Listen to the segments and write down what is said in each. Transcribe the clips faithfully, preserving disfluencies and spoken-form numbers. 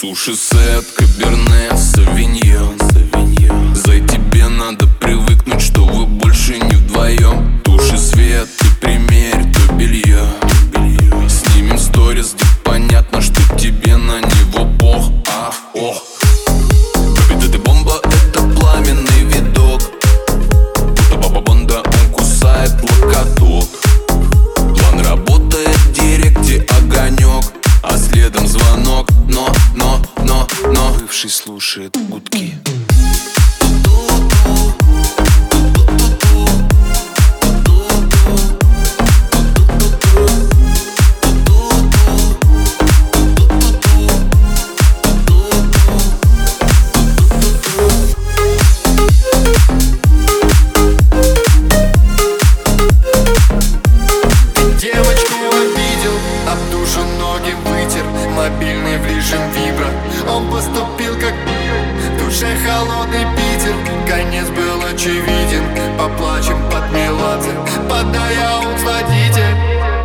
Суши-сет, каберне, савиньон. За тебе надо привыкнуть, что вы больше не вдвоем. Туши свет и примерь то белье. Снимем сторис, где понятно, что тебе на него пох. Ах, ох. Бэби, ты бомба, это пламенный видок. Будто баба Бонда, он кусает локоток. План работает в директе, огонек, а следом звонок. Но, но, но, но бывший слушает гудки. Мобильный в режим вибро. Он поступил как в душе холодный Питер. Конец был очевиден. Поплачем под Меладзе, подай аут водитель.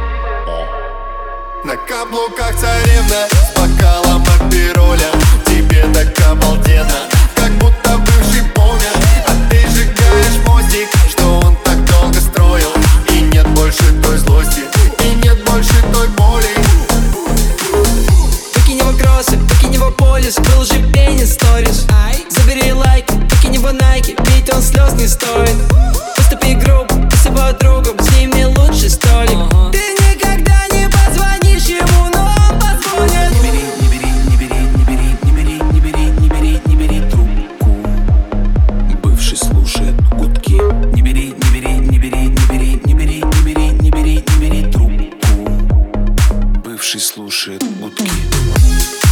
На каблуках царевна с бокалом апероля. Тебе так обалденно, как будто бывший помер. А ты сжигаешь мостик, что он так долго строил. И нет больше той злости, и нет больше той боли. Выкинь его полис, выложи пенис сторис. Забери лайки, выкинь его найки, ведь он слез не стоит. Поступи грубо, ты с его другом, с ними лучший столик. Ты никогда не позвонишь ему, но он позвонит. Не бери, не бери, не бери, не бери, не бери, не бери, не бери, не бери трубку. Бывший слушает гудки. Не бери, не бери, не бери, не бери, не бери, не бери, не бери, не бери трубку. Бывший слушает гудки.